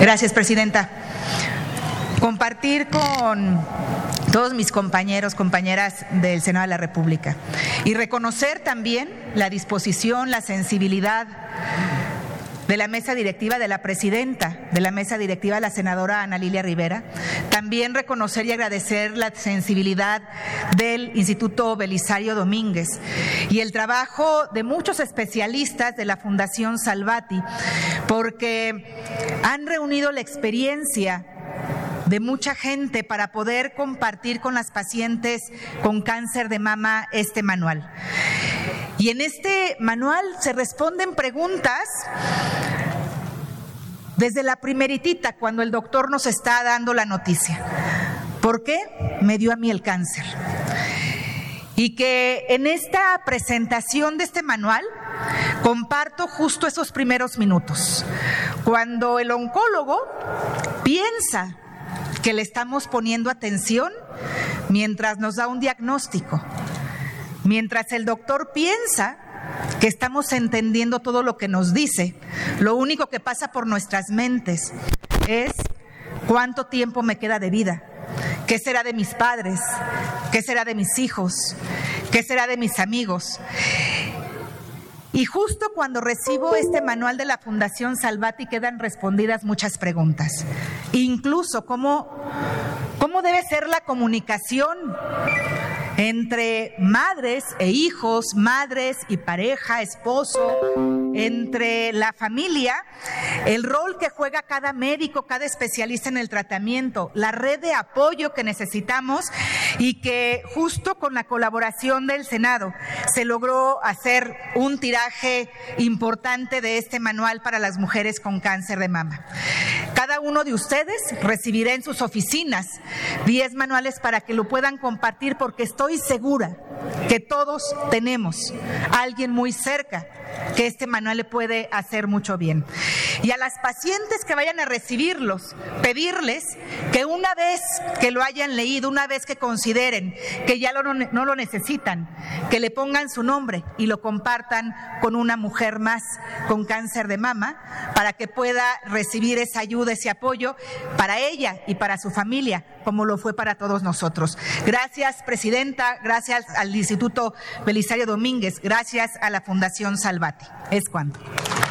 Gracias, presidenta. Compartir con todos mis compañeros, compañeras del Senado de la República y reconocer también la disposición, la sensibilidad de la mesa directiva, de la presidenta de la mesa directiva, la senadora Ana Lilia Rivera. También reconocer y agradecer la sensibilidad del Instituto Belisario Domínguez y el trabajo de muchos especialistas de la Fundación Salvati, porque han reunido la experiencia de mucha gente para poder compartir con las pacientes con cáncer de mama este manual. Y en este manual se responden preguntas desde la primeritita, cuando el doctor nos está dando la noticia. ¿Por qué me dio a mí el cáncer? Y que en esta presentación de este manual comparto justo esos primeros minutos, cuando el oncólogo piensa que le estamos poniendo atención mientras nos da un diagnóstico, mientras el doctor piensa que estamos entendiendo todo lo que nos dice. Lo único que pasa por nuestras mentes es cuánto tiempo me queda de vida, qué será de mis padres, qué será de mis hijos, qué será de mis amigos. Y justo cuando recibo este manual de la Fundación Salvati quedan respondidas muchas preguntas. Incluso cómo debe ser la comunicación entre madres e hijos, madres y pareja, esposo, entre la familia, el rol que juega cada médico, cada especialista en el tratamiento, la red de apoyo que necesitamos y que justo con la colaboración del Senado se logró hacer un tiraje importante de este manual para las mujeres con cáncer de mama. Cada uno de ustedes recibirá en sus oficinas 10 manuales para que lo puedan compartir, porque estoy segura que todos tenemos a alguien muy cerca que este manual le puede hacer mucho bien. Y a las pacientes que vayan a recibirlos, pedirles que una vez que lo hayan leído, una vez que consideren que ya no lo necesitan, que le pongan su nombre y lo compartan con una mujer más con cáncer de mama para que pueda recibir esa ayuda, ese apoyo para ella y para su familia, como lo fue para todos nosotros. Gracias, presidenta, gracias al Instituto Belisario Domínguez, gracias a la Fundación Salvati. Es cuanto.